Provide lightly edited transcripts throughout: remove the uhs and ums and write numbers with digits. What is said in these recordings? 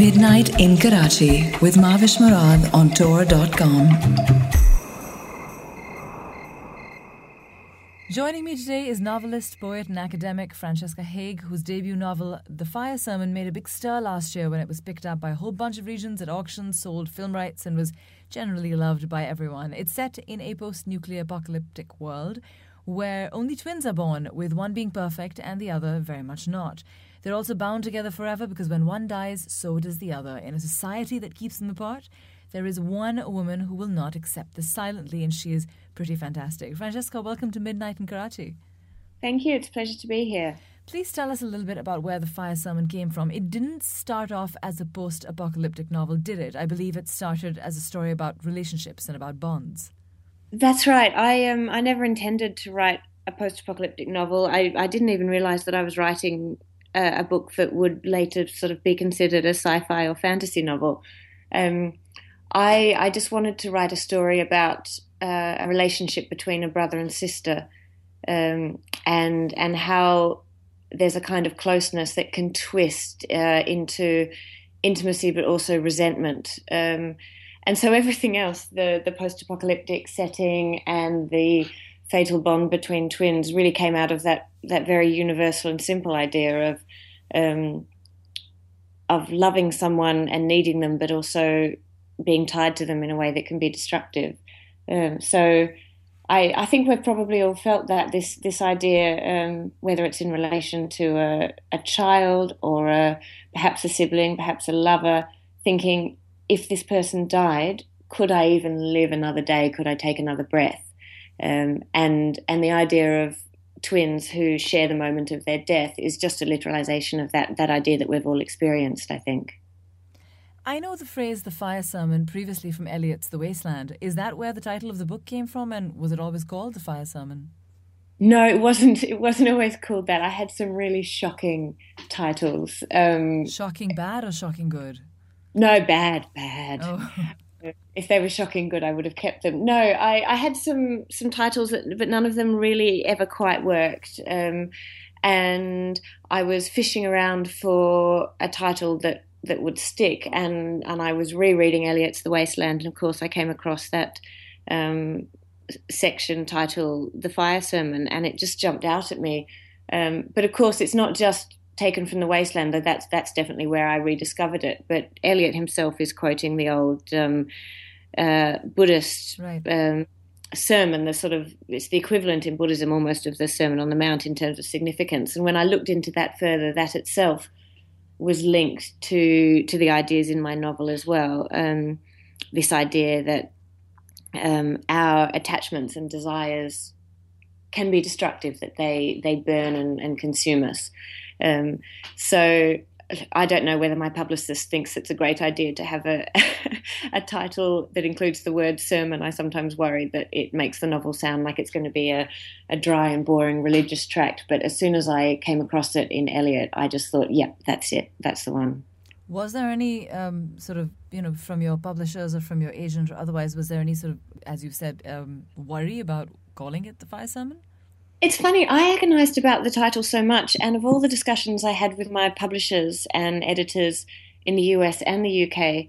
Midnight in Karachi with Mavish Murad on Tour.com. Joining me today is novelist, poet and academic Francesca Haigh, whose debut novel, The Fire Sermon, made a big stir last year when it was picked up by a whole bunch of regions at auctions, sold film rights and was generally loved by everyone. It's set in a post-nuclear apocalyptic world where only twins are born, with one being perfect and the other very much not. They're also bound together forever because when one dies, so does the other. In a society that keeps them apart, there is one woman who will not accept this silently, and she is pretty fantastic. Francesca, welcome to Midnight in Karachi. Thank you. It's a pleasure to be here. Please tell us a little bit about where The Fire Sermon came from. It didn't start off as a post-apocalyptic novel, did it? I believe it started as a story about relationships and about bonds. That's right. I never intended to write a post-apocalyptic novel. I didn't even realise that I was writing a book that would later sort of be considered a sci-fi or fantasy novel. I just wanted to write a story about a relationship between a brother and sister, and how there's a kind of closeness that can twist into intimacy, but also resentment. And so everything else, the post-apocalyptic setting and the fatal bond between twins, really came out of that very universal and simple idea of loving someone and needing them, but also being tied to them in a way that can be destructive. So I think we've probably all felt that this idea, whether it's in relation to a child or perhaps a sibling, perhaps a lover, thinking, if this person died, could I even live another day? Could I take another breath? And the idea of twins who share the moment of their death is just a literalization of that idea that we've all experienced, I think. I know the phrase The Fire Sermon previously from Eliot's The Wasteland. Is that where the title of the book came from, and was it always called The Fire Sermon? No, it wasn't. It wasn't always called that. I had some really shocking titles. Shocking bad or shocking good? No, bad. Oh. If they were shocking good, I would have kept them. No, I had some titles, but none of them really ever quite worked. And I was fishing around for a title that would stick, and I was rereading Eliot's The Wasteland, and of course I came across that section title, The Fire Sermon, and it just jumped out at me. But of course it's not just taken from The Wasteland, though that's definitely where I rediscovered it. But Eliot himself is quoting the old Buddhist sermon, it's the equivalent in Buddhism almost of the Sermon on the Mount in terms of significance. And when I looked into that further, that itself was linked to the ideas in my novel as well. This idea that our attachments and desires can be destructive, that they burn and consume us. So I don't know whether my publicist thinks it's a great idea to have a title that includes the word sermon. I sometimes worry that it makes the novel sound like it's going to be a dry and boring religious tract. But as soon as I came across it in Eliot, I just thought, yeah, that's it. That's the one. Was there any from your publishers or from your agent or otherwise, was there any sort of, as you've said, worry about calling it The Fire Sermon? It's funny, I agonised about the title so much, and of all the discussions I had with my publishers and editors in the US and the UK,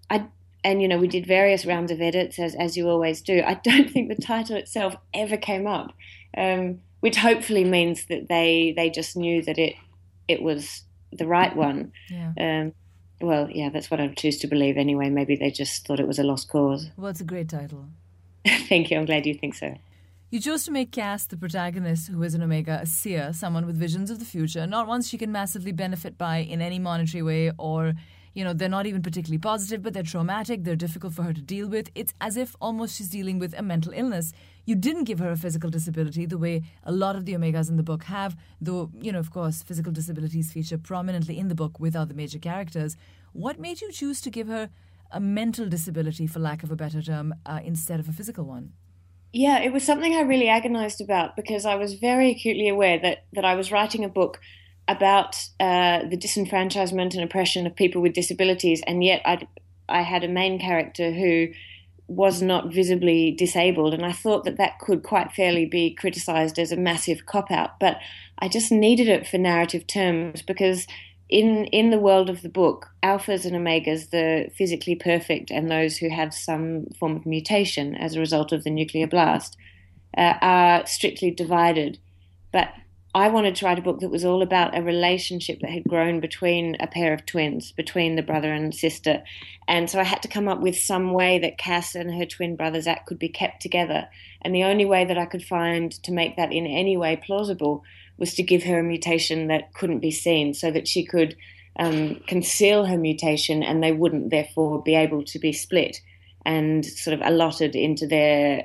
we did various rounds of edits, as you always do. I don't think the title itself ever came up, which hopefully means that they just knew that it was the right one. Yeah. That's what I choose to believe anyway. Maybe they just thought it was a lost cause. Well, it's a great title. Thank you, I'm glad you think so. You chose to make Cass, the protagonist, who is an Omega, a seer, someone with visions of the future, not ones she can massively benefit by in any monetary way, or, they're not even particularly positive, but they're traumatic, they're difficult for her to deal with. It's as if almost she's dealing with a mental illness. You didn't give her a physical disability the way a lot of the Omegas in the book have, though, of course, physical disabilities feature prominently in the book with other major characters. What made you choose to give her a mental disability, for lack of a better term, instead of a physical one? Yeah, it was something I really agonised about, because I was very acutely aware that I was writing a book about the disenfranchisement and oppression of people with disabilities, and yet I had a main character who was not visibly disabled, and I thought that could quite fairly be criticised as a massive cop-out, but I just needed it for narrative terms, because in the world of the book, alphas and omegas, the physically perfect and those who have some form of mutation as a result of the nuclear blast, are strictly divided. But I wanted to write a book that was all about a relationship that had grown between a pair of twins, between the brother and sister. And so I had to come up with some way that Cass and her twin brother Zach could be kept together. And the only way that I could find to make that in any way plausible was to give her a mutation that couldn't be seen, so that she could conceal her mutation and they wouldn't therefore be able to be split and sort of allotted into their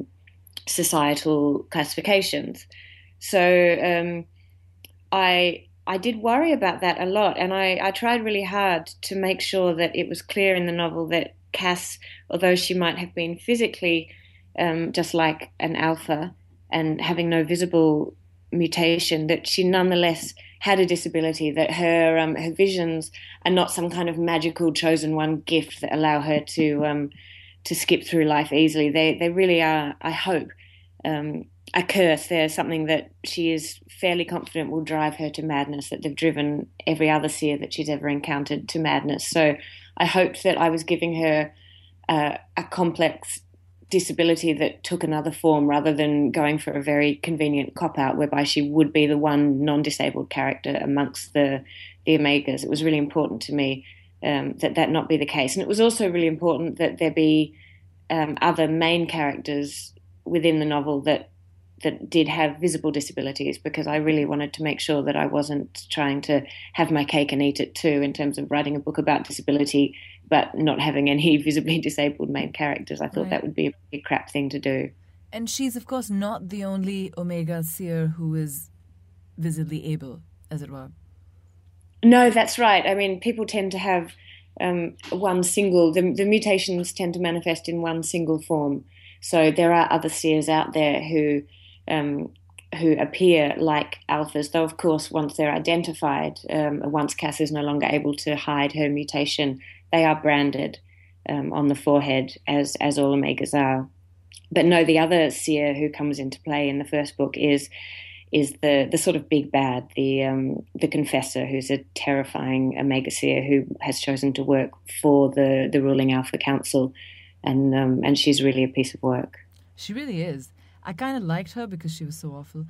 societal classifications. So I did worry about that a lot, and I tried really hard to make sure that it was clear in the novel that Cass, although she might have been physically just like an alpha and having no visible mutation, that she nonetheless had a disability, that her visions are not some kind of magical chosen one gift that allow her to skip through life easily. They really are, I hope, a curse. They're something that she is fairly confident will drive her to madness, that they've driven every other seer that she's ever encountered to madness. So I hoped that I was giving her a complex disability that took another form rather than going for a very convenient cop-out whereby she would be the one non-disabled character amongst the Omegas. It was really important to me that not be the case. And it was also really important that there be other main characters within the novel that did have visible disabilities, because I really wanted to make sure that I wasn't trying to have my cake and eat it too in terms of writing a book about disability but not having any visibly disabled main characters. I thought that would be a pretty crap thing to do. And she's, of course, not the only Omega seer who is visibly able, as it were. No, that's right. I mean, people tend to have one single... The mutations tend to manifest in one single form. So there are other seers out there who appear like alphas, though, of course, once they're identified, once Cass is no longer able to hide her mutation, they are branded on the forehead as all Omegas are. But no, the other seer who comes into play in the first book is the sort of big bad, the confessor, who's a terrifying Omega seer who has chosen to work for the ruling Alpha Council, and she's really a piece of work. She really is. I kind of liked her because she was so awful,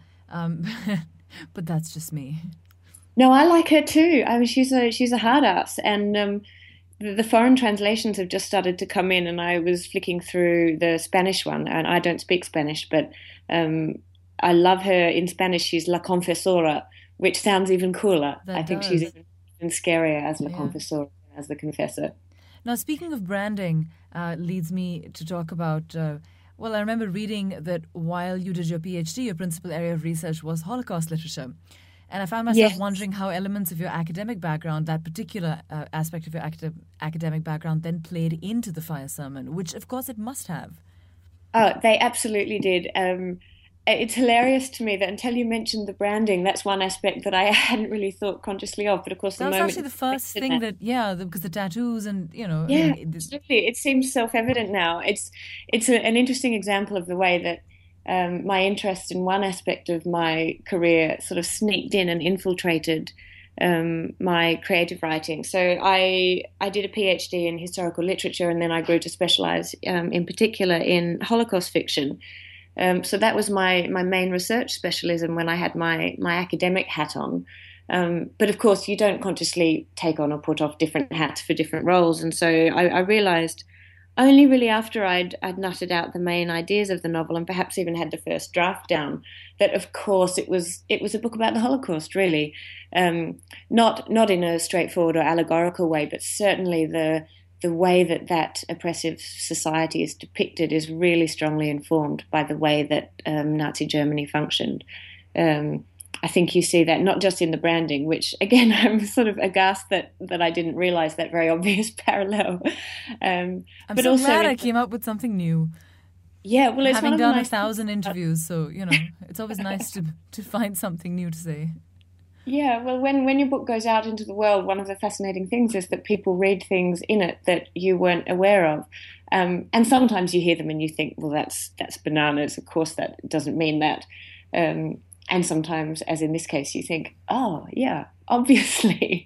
but that's just me. No, I like her too. I mean, she's a hard ass, and the foreign translations have just started to come in, and I was flicking through the Spanish one, and I don't speak Spanish, but I love her in Spanish. She's La Confesora, which sounds even cooler. I think she's even scarier as La Confesora, as the confessor. Now, speaking of branding, leads me to talk about... Well, I remember reading that while you did your PhD, your principal area of research was Holocaust literature. And I found myself wondering how elements of your academic background, that particular aspect of your academic background, then played into the Fire Sermon, which, of course, it must have. Oh, they absolutely did. It's hilarious to me that until you mentioned the branding, that's one aspect that I hadn't really thought consciously of. But of course, that's actually the first thing because the tattoos and, absolutely. It seems self-evident now. It's an interesting example of the way that my interest in one aspect of my career sort of sneaked in and infiltrated my creative writing. So I did a PhD in historical literature, and then I grew to specialize in particular in Holocaust fiction. So that was my main research specialism when I had my academic hat on. But of course, you don't consciously take on or put off different hats for different roles. And so I realized only really after I'd nutted out the main ideas of the novel, and perhaps even had the first draft down, that of course it was a book about the Holocaust, really. Not in a straightforward or allegorical way, but certainly the way that oppressive society is depicted is really strongly informed by the way that Nazi Germany functioned. I think you see that not just in the branding, which, again, I'm sort of aghast that I didn't realise that very obvious parallel. I'm but so also glad I came up with something new. Yeah, well, it's having done 1,000 interviews, so, it's always nice to find something new to say. Yeah, well, when your book goes out into the world, one of the fascinating things is that people read things in it that you weren't aware of. And sometimes you hear them and you think, well, that's bananas. Of course, that doesn't mean that. And sometimes, as in this case, you think, oh, yeah, obviously.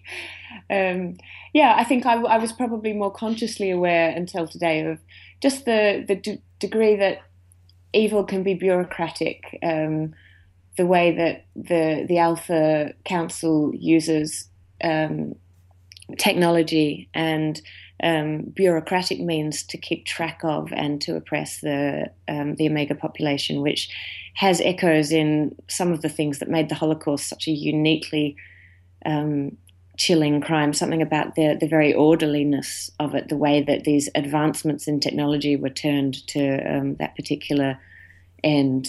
I think I was probably more consciously aware until today of just the degree that evil can be bureaucratic, the way that the Alpha Council uses technology and bureaucratic means to keep track of and to oppress the Omega population, which has echoes in some of the things that made the Holocaust such a uniquely chilling crime, something about the very orderliness of it, the way that these advancements in technology were turned to that particular end.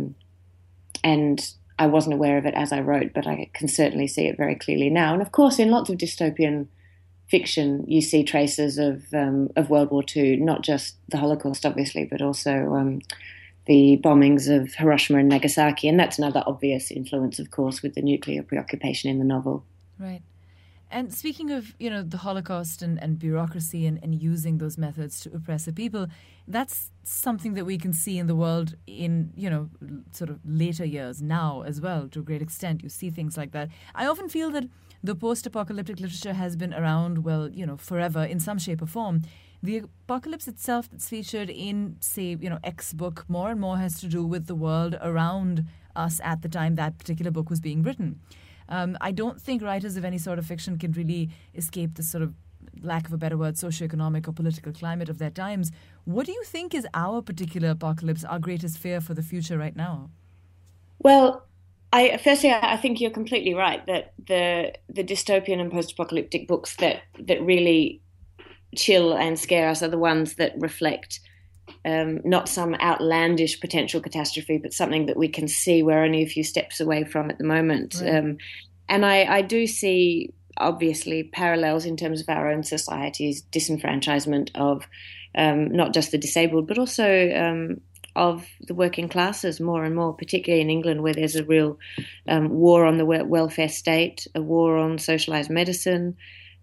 And I wasn't aware of it as I wrote, but I can certainly see it very clearly now. And of course, in lots of dystopian fiction, you see traces of World War II, not just the Holocaust, obviously, but also the bombings of Hiroshima and Nagasaki. And that's another obvious influence, of course, with the nuclear preoccupation in the novel. Right. And speaking of, the Holocaust and bureaucracy and using those methods to oppress the people, that's something that we can see in the world in, sort of later years now as well, to a great extent. You see things like that. I often feel that the post-apocalyptic literature has been around, forever in some shape or form. The apocalypse itself that's featured in, say, X book more and more has to do with the world around us at the time that particular book was being written. I don't think writers of any sort of fiction can really escape this sort of, lack of a better word, socioeconomic or political climate of their times. What do you think is our particular apocalypse, our greatest fear for the future right now? Well, I think you're completely right that the dystopian and post-apocalyptic books that really chill and scare us are the ones that reflect not some outlandish potential catastrophe, but something that we can see we're only a few steps away from at the moment. Right. And I do see, obviously, parallels in terms of our own society's disenfranchisement of not just the disabled, but also of the working classes more and more, particularly in England, where there's a real war on the welfare state, a war on socialised medicine.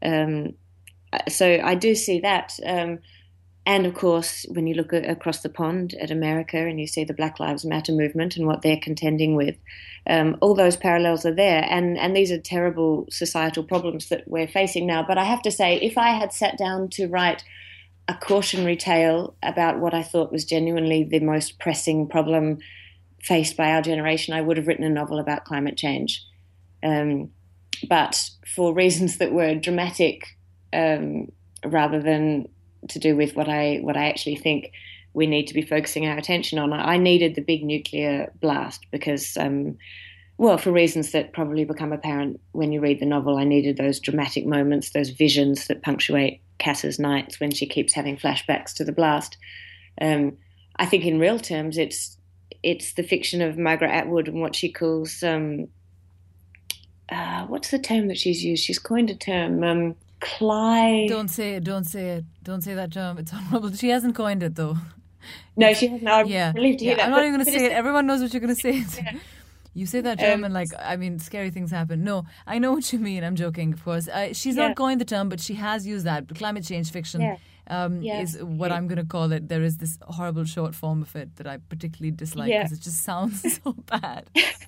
So I do see that. And, of course, when you look across the pond at America and you see the Black Lives Matter movement and what they're contending with, all those parallels are there. And these are terrible societal problems that we're facing now. But I have to say, if I had sat down to write a cautionary tale about what I thought was genuinely the most pressing problem faced by our generation, I would have written a novel about climate change. But for reasons that were dramatic rather than to do with what I actually think we need to be focusing our attention on, I needed the big nuclear blast because, for reasons that probably become apparent when you read the novel, I needed those dramatic moments, those visions that punctuate Cass's nights when she keeps having flashbacks to the blast. I think in real terms, it's the fiction of Margaret Atwood and what she calls what's the term that she's used? She's coined a term. Don't say it. Don't say that term. It's horrible. She hasn't coined it, though. No, she hasn't. I'm relieved to hear that. I'm not even going to say it. Everyone knows what you're going to say. Yeah. You say that term and, scary things happen. No, I know what you mean. I'm joking, of course. She's not coined the term, but she has used that. Climate change fiction is what I'm going to call it. There is this horrible short form of it that I particularly dislike because it just sounds so bad.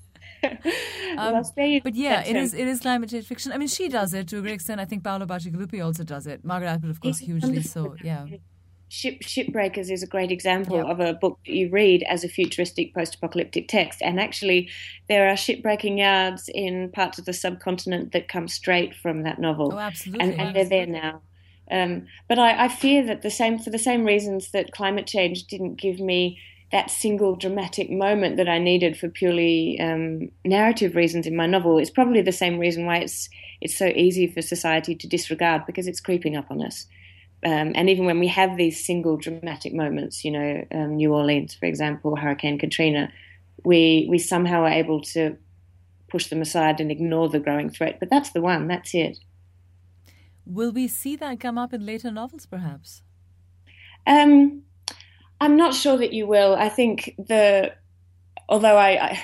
But it is climate change fiction. I mean, she does it to a great extent. I think Paolo Bacigalupi also does it. Margaret Atwood, of course, hugely so. Yeah. Shipbreakers is a great example of a book that you read as a futuristic post-apocalyptic text. And actually, there are shipbreaking yards in parts of the subcontinent that come straight from that novel. Oh, absolutely. And they're there now. But I fear that for the same reasons that climate change didn't give me that single dramatic moment that I needed for purely narrative reasons in my novel, it's probably the same reason why it's so easy for society to disregard, because it's creeping up on us. And even when we have these single dramatic moments, New Orleans, for example, Hurricane Katrina, we somehow are able to push them aside and ignore the growing threat. But that's the one, that's it. Will we see that come up in later novels, perhaps? I'm not sure that you will. I think although I'd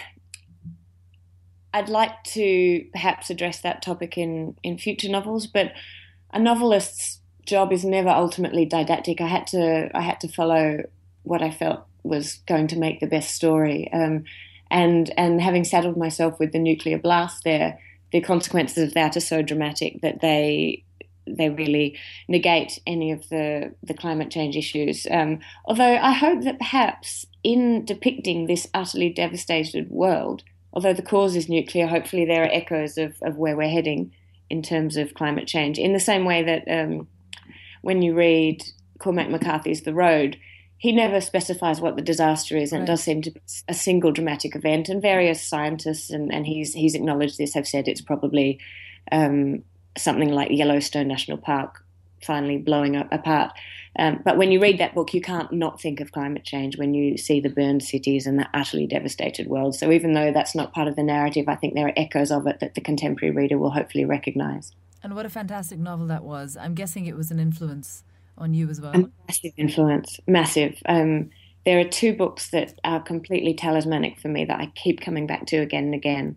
like to perhaps address that topic in future novels, but a novelist's job is never ultimately didactic. I had to follow what I felt was going to make the best story. And having saddled myself with the nuclear blast there, the consequences of that are so dramatic that they really negate any of the climate change issues. Although I hope that perhaps in depicting this utterly devastated world, although the cause is nuclear, hopefully there are echoes of where we're heading in terms of climate change. In the same way that when you read Cormac McCarthy's The Road, he never specifies what the disaster is, and It does seem to be a single dramatic event. And various scientists, and he's acknowledged this, have said it's probably something like Yellowstone National Park finally blowing apart. But when you read that book, you can't not think of climate change when you see the burned cities and the utterly devastated world. So even though that's not part of the narrative, I think there are echoes of it that the contemporary reader will hopefully recognise. And what a fantastic novel that was. I'm guessing it was an influence on you as well. A massive influence, massive. There are two books that are completely talismanic for me that I keep coming back to again and again.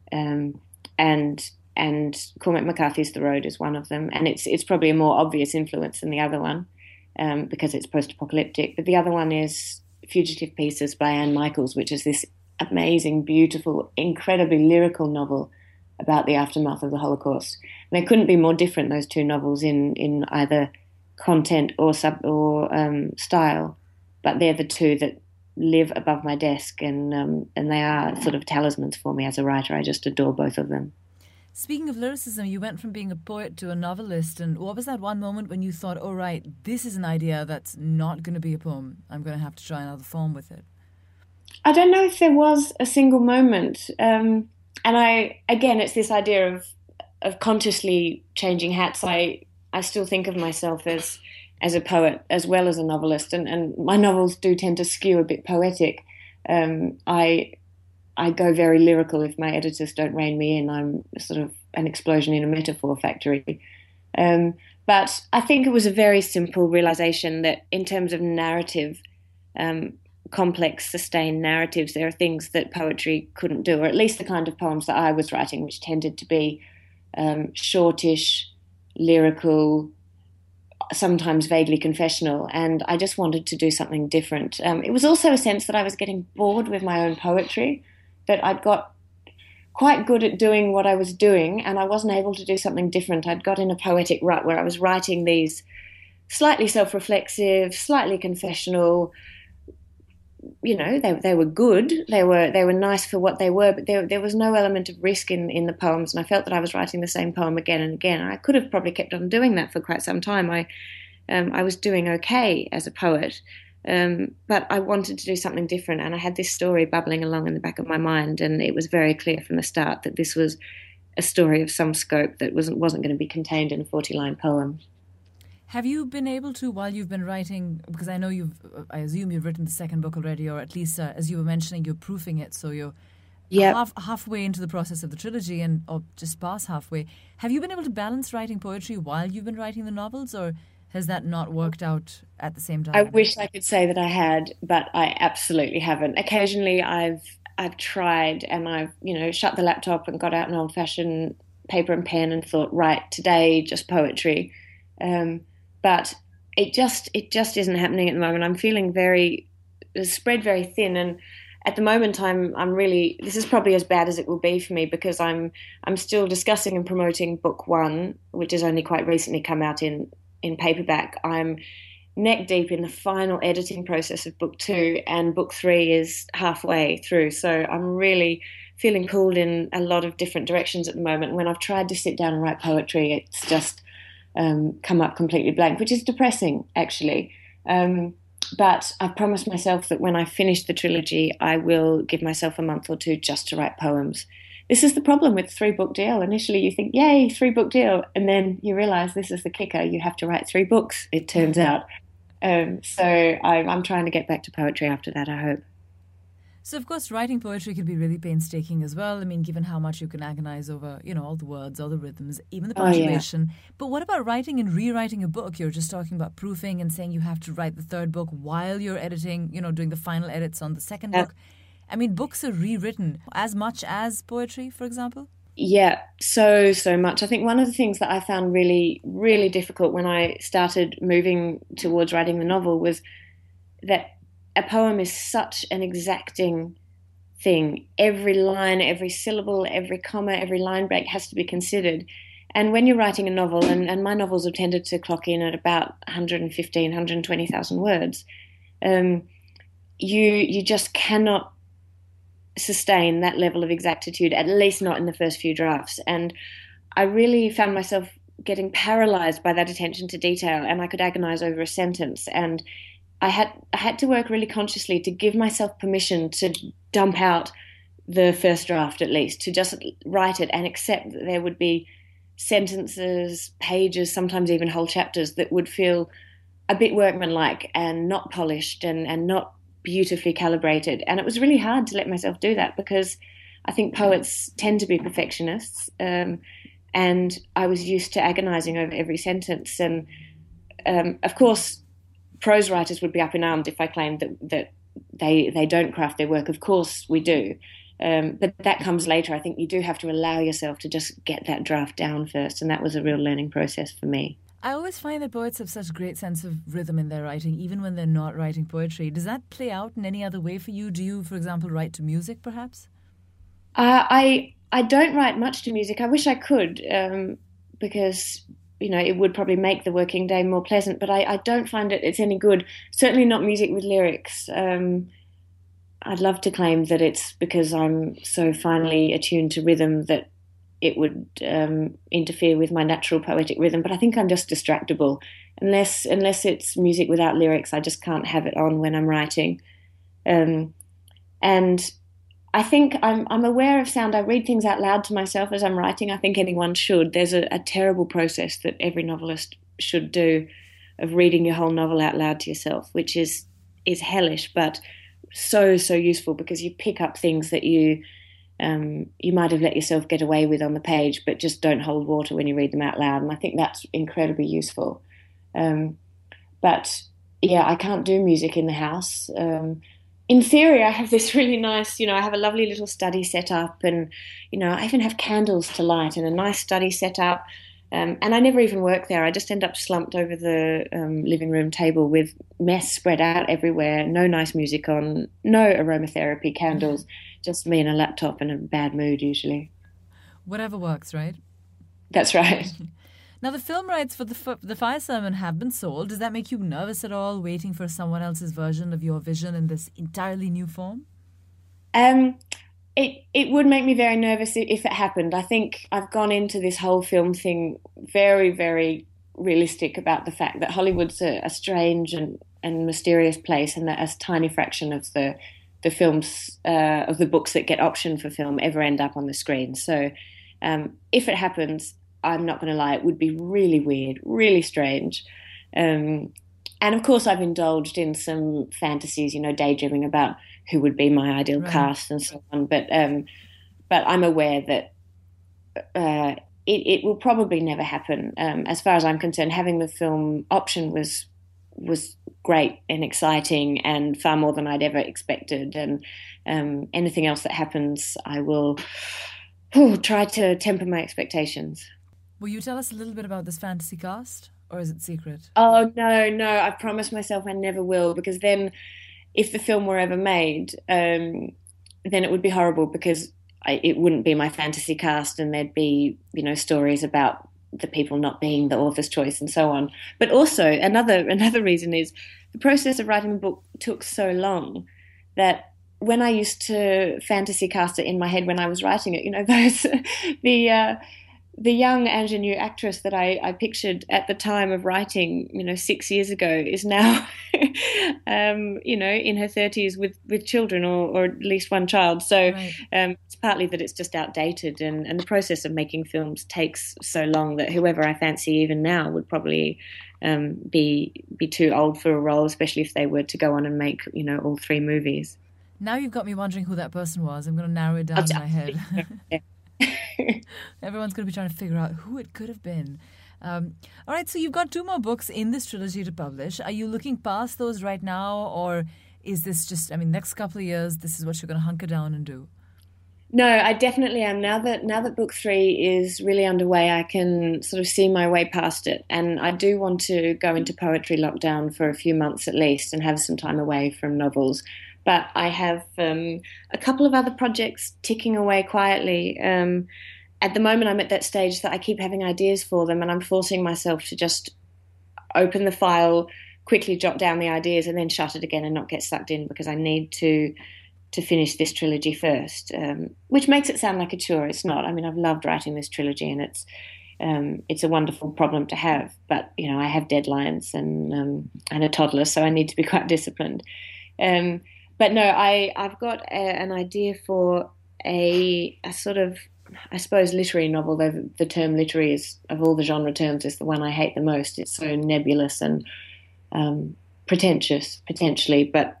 And Cormac McCarthy's The Road is one of them. And it's probably a more obvious influence than the other one because it's post-apocalyptic. But the other one is Fugitive Pieces by Anne Michaels, which is this amazing, beautiful, incredibly lyrical novel about the aftermath of the Holocaust. And they couldn't be more different, those two novels, in either content or style, but they're the two that live above my desk, and they are sort of talismans for me as a writer. I just adore both of them. Speaking of lyricism, you went from being a poet to a novelist, and what was that one moment when you thought, oh right, this is an idea that's not going to be a poem, I'm going to have to try another form with it? I don't know if there was a single moment, and it's this idea of consciously changing hats. I still think of myself as a poet as well as a novelist, and my novels do tend to skew a bit poetic. I go very lyrical if my editors don't rein me in. I'm sort of an explosion in a metaphor factory. But I think it was a very simple realization that in terms of narrative, complex, sustained narratives, there are things that poetry couldn't do, or at least the kind of poems that I was writing, which tended to be shortish, lyrical, sometimes vaguely confessional, and I just wanted to do something different. It was also a sense that I was getting bored with my own poetry, that I'd got quite good at doing what I was doing, and I wasn't able to do something different. I'd got in a poetic rut where I was writing these slightly self-reflexive, slightly confessional, they were good, they were nice for what they were, but there was no element of risk in the poems, and I felt that I was writing the same poem again and again. I could have probably kept on doing that for quite some time. I was doing okay as a poet, but I wanted to do something different, and I had this story bubbling along in the back of my mind, and it was very clear from the start that this was a story of some scope that wasn't going to be contained in a 40-line poem. Have you been able to, while you've been writing, because I know I assume you've written the second book already, or at least, as you were mentioning, you're proofing it, so you're halfway into the process of the trilogy, or just past halfway. Have you been able to balance writing poetry while you've been writing the novels, or has that not worked out at the same time? I wish I could say that I had, but I absolutely haven't. Occasionally I've tried, and I've shut the laptop and got out an old-fashioned paper and pen and thought, right, today just poetry. But it just isn't happening at the moment. I'm feeling spread very thin, and at the moment I'm really, this is probably as bad as it will be for me, because I'm still discussing and promoting book one, which has only quite recently come out in paperback. I'm neck deep in the final editing process of book two, and book three is halfway through. So I'm really feeling pulled in a lot of different directions at the moment. When I've tried to sit down and write poetry, it's just come up completely blank, which is depressing, actually. But I've promised myself that when I finish the trilogy, I will give myself a month or two just to write poems. This is the problem with 3-book deal. Initially you think, yay, 3-book deal. And then you realise this is the kicker. You have to write 3 books, it turns out. So I'm trying to get back to poetry after that, I hope. So, of course, writing poetry can be really painstaking as well. I mean, given how much you can agonize over, all the words, all the rhythms, even the punctuation. Oh, yeah. But what about writing and rewriting a book? You're just talking about proofing and saying you have to write the third book while you're editing, doing the final edits on the second book. I mean, books are rewritten as much as poetry, for example? Yeah, so much. I think one of the things that I found really, really difficult when I started moving towards writing the novel was that a poem is such an exacting thing. Every line, every syllable, every comma, every line break has to be considered. And when you're writing a novel, and my novels have tended to clock in at about 115, 120,000 words, you just cannot sustain that level of exactitude, at least not in the first few drafts. And I really found myself getting paralyzed by that attention to detail, and I could agonize over a sentence. And I had to work really consciously to give myself permission to dump out the first draft, at least, to just write it and accept that there would be sentences, pages, sometimes even whole chapters that would feel a bit workmanlike and not polished and not beautifully calibrated. And it was really hard to let myself do that, because I think poets tend to be perfectionists, and I was used to agonizing over every sentence. And of course, prose writers would be up in arms if I claimed that they don't craft their work. Of course we do. But that comes later. I think you do have to allow yourself to just get that draft down first, and that was a real learning process for me. I always find that poets have such a great sense of rhythm in their writing, even when they're not writing poetry. Does that play out in any other way for you? Do you, for example, write to music, perhaps? I don't write much to music. I wish I could, because it would probably make the working day more pleasant. But I don't find it's any good. Certainly not music with lyrics. I'd love to claim that it's because I'm so finely attuned to rhythm that it would interfere with my natural poetic rhythm. But I think I'm just distractible. Unless it's music without lyrics, I just can't have it on when I'm writing. And I think I'm aware of sound. I read things out loud to myself as I'm writing. I think anyone should. There's a terrible process that every novelist should do, of reading your whole novel out loud to yourself, which is hellish, but so useful, because you pick up things that you might have let yourself get away with on the page, but just don't hold water when you read them out loud. And I think that's incredibly useful. But yeah, I can't do music in the house. In theory, I have this really nice, I have a lovely little study set up, and, I even have candles to light and a nice study set up. And I never even work there. I just end up slumped over the living room table with mess spread out everywhere, no nice music on, no aromatherapy candles, just me and a laptop and a bad mood usually. Whatever works, right? That's right. Now, the film rights for the Fire Sermon have been sold. Does that make you nervous at all, waiting for someone else's version of your vision in this entirely new form? It would make me very nervous if it happened. I think I've gone into this whole film thing very, very realistic about the fact that Hollywood's a strange and mysterious place, and that a tiny fraction of the films, of the books that get optioned for film ever end up on the screen. So if it happens, I'm not going to lie, it would be really weird, really strange. And of course, I've indulged in some fantasies, daydreaming about who would be my ideal cast and so on. But I'm aware that it will probably never happen. As far as I'm concerned, having the film option was great and exciting, and far more than I'd ever expected. And anything else that happens, I will try to temper my expectations. Will you tell us a little bit about this fantasy cast, or is it secret? Oh, no, I've promised myself I never will, because then if the film were ever made, then it would be horrible, because it wouldn't be my fantasy cast, and there'd be, stories about the people not being the author's choice and so on. But also another reason is the process of writing the book took so long that when I used to fantasy cast it in my head when I was writing it, the young ingenue actress that I pictured at the time of writing, 6 years ago, is now, in her 30s with children, or at least one child. So right. It's partly that it's just outdated, and the process of making films takes so long that whoever I fancy even now would probably be too old for a role, especially if they were to go on and make, all 3 movies. Now you've got me wondering who that person was. I'm going to narrow it down in my head. Yeah. Everyone's going to be trying to figure out who it could have been. All right, so you've got 2 more books in this trilogy to publish. Are you looking past those right now, or is this just, next couple of years, this is what you're going to hunker down and do? No, I definitely am. Now that book 3 is really underway, I can sort of see my way past it. And I do want to go into poetry lockdown for a few months at least, and have some time away from novels. but I have a couple of other projects ticking away quietly. At the moment, I'm at that stage that I keep having ideas for them, and I'm forcing myself to just open the file, quickly jot down the ideas, and then shut it again and not get sucked in, because I need to finish this trilogy first, which makes it sound like a chore. It's not. I mean, I've loved writing this trilogy, and it's a wonderful problem to have. But I have deadlines and a toddler, so I need to be quite disciplined. But no, I've got an idea for a sort of, I suppose, literary novel. Though the term literary is, of all the genre terms, is the one I hate the most. It's so nebulous and pretentious, potentially, but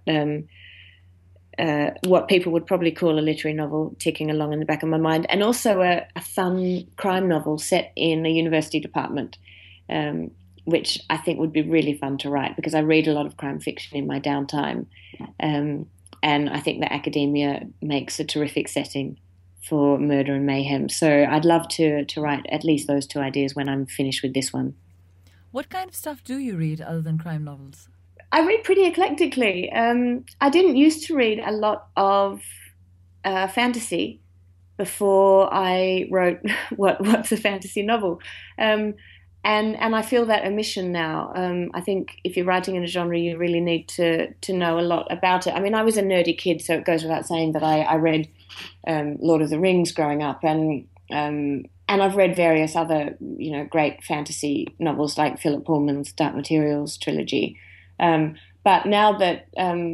what people would probably call a literary novel ticking along in the back of my mind, and also a fun crime novel set in a university department, which I think would be really fun to write, because I read a lot of crime fiction in my downtime, and I think that academia makes a terrific setting for murder and mayhem. So I'd love to write at least those two ideas when I'm finished with this one. What kind of stuff do you read other than crime novels? I read pretty eclectically. I didn't used to read a lot of fantasy before I wrote what's a fantasy novel, and I feel that omission now. I think if you're writing in a genre, you really need to know a lot about it. I mean, I was a nerdy kid, so it goes without saying that I read Lord of the Rings growing up, and I've read various other great fantasy novels like Philip Pullman's Dark Materials trilogy. But now that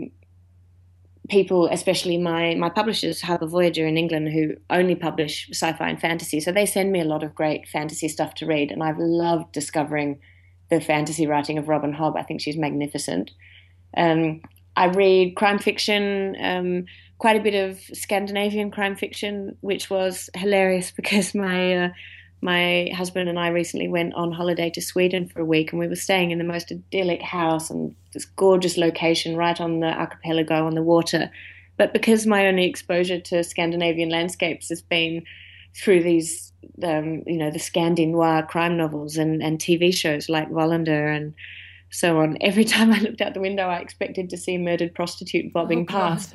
people, especially my publishers, Harper Voyager in England, who only publish sci-fi and fantasy, so they send me a lot of great fantasy stuff to read, and I've loved discovering the fantasy writing of Robin Hobb. I think she's magnificent. I read crime fiction, quite a bit of Scandinavian crime fiction, which was hilarious because my husband and I recently went on holiday to Sweden for a week, and we were staying in the most idyllic house and this gorgeous location right on the archipelago on the water. But because my only exposure to Scandinavian landscapes has been through these, the Scandi noir crime novels and TV shows like Wallander and so on, every time I looked out the window, I expected to see a murdered prostitute bobbing past.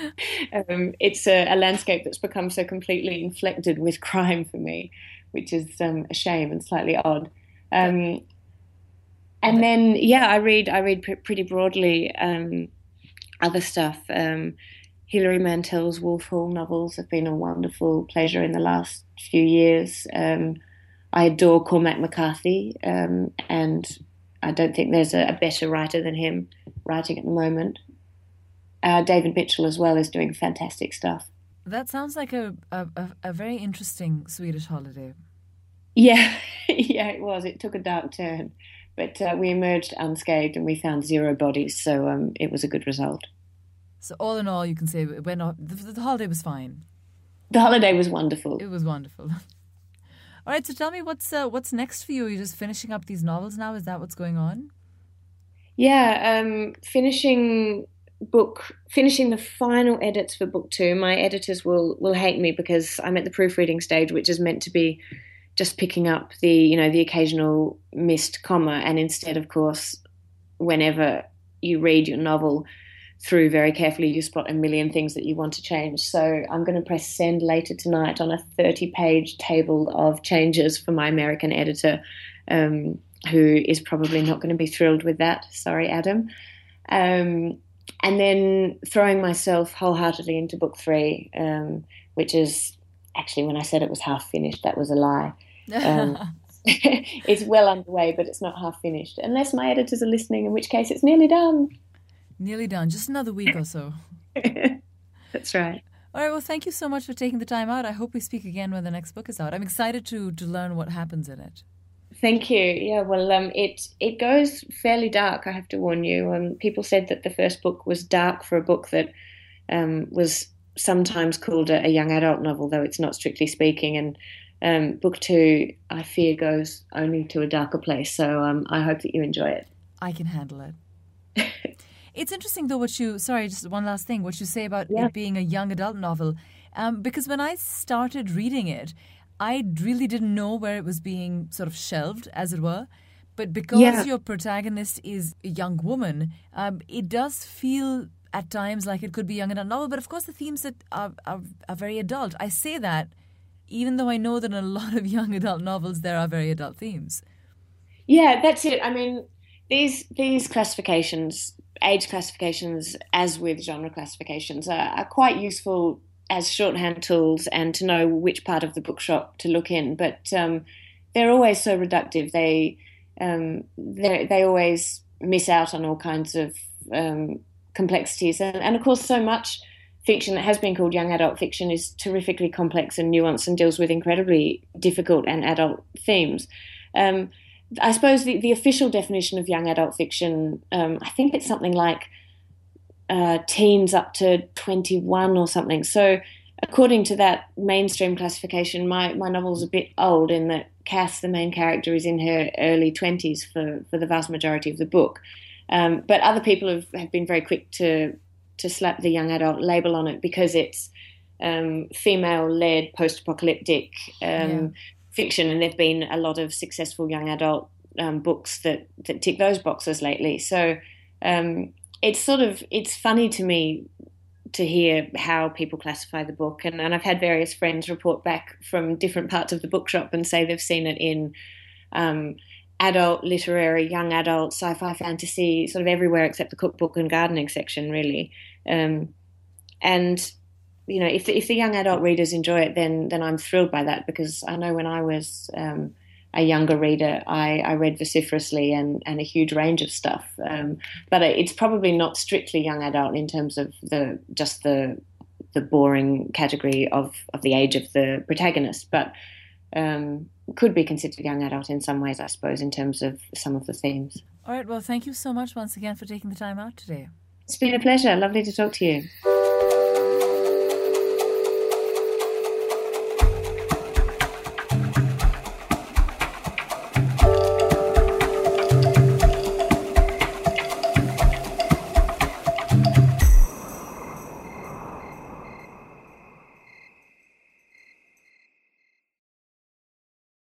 It's a landscape that's become so completely inflected with crime for me, which is a shame and slightly odd. And then, I read pretty broadly other stuff. Hilary Mantel's Wolf Hall novels have been a wonderful pleasure in the last few years. I adore Cormac McCarthy, and I don't think there's a better writer than him writing at the moment. David Mitchell as well is doing fantastic stuff. That sounds like a very interesting Swedish holiday. Yeah, it was. It took a dark turn, but we emerged unscathed and we found 0 bodies, so it was a good result. So all in all, you can say it went off, the holiday was fine. The holiday was wonderful. It was wonderful. All right, so tell me what's next for you? Are you just finishing up these novels now? Is that what's going on? Yeah, finishing the final edits for book 2. My editors will hate me because I'm at the proofreading stage, which is meant to be just picking up the occasional missed comma, and instead, of course, whenever you read your novel through very carefully, you spot a million things that you want to change. So I'm going to press send later tonight on a 30-page table of changes for my American editor, who is probably not going to be thrilled with that. Sorry, Adam. And then throwing myself wholeheartedly into book 3, which is actually, when I said it was half finished, that was a lie. It's well underway, but it's not half finished, unless my editors are listening, in which case it's nearly done. Nearly done. Just another week or so. That's right. All right. Well, thank you so much for taking the time out. I hope we speak again when the next book is out. I'm excited to learn what happens in it. Thank you. Yeah, well, it goes fairly dark, I have to warn you. People said that the first book was dark for a book that was sometimes called a young adult novel, though it's not strictly speaking. And book 2, I fear, goes only to a darker place. So I hope that you enjoy it. I can handle it. It's interesting, though, just one last thing, what you say about it being a young adult novel. Because when I started reading it, I really didn't know where it was being sort of shelved, as it were. But because your protagonist is a young woman, it does feel at times like it could be young adult novel, but of course the themes that are very adult. I say that even though I know that in a lot of young adult novels there are very adult themes. Yeah, that's it. I mean, these classifications, age classifications, as with genre classifications, are quite useful as shorthand tools and to know which part of the bookshop to look in. But they're always so reductive. They always miss out on all kinds of complexities. And of course, so much fiction that has been called young adult fiction is terrifically complex and nuanced and deals with incredibly difficult and adult themes. I suppose the official definition of young adult fiction, I think it's something like teens up to 21 or something. So according to that mainstream classification, my novel's a bit old in that Cass, the main character, is in her early 20s for the vast majority of the book. But other people have been very quick to slap the young adult label on it because it's female-led, post-apocalyptic fiction, and there've been a lot of successful young adult books that tick those boxes lately. So it's funny to me to hear how people classify the book, and I've had various friends report back from different parts of the bookshop and say they've seen it in adult, literary, young adult, sci-fi, fantasy, sort of everywhere except the cookbook and gardening section, really. And you know, if the young adult readers enjoy it, then I'm thrilled by that, because I know when I was a younger reader, I read vociferously and a huge range of stuff. But it's probably not strictly young adult in terms of the boring category of the age of the protagonist, but could be considered young adult in some ways, I suppose, in terms of some of the themes. All right, well, thank you so much once again for taking the time out today. It's been a pleasure. Lovely to talk to you.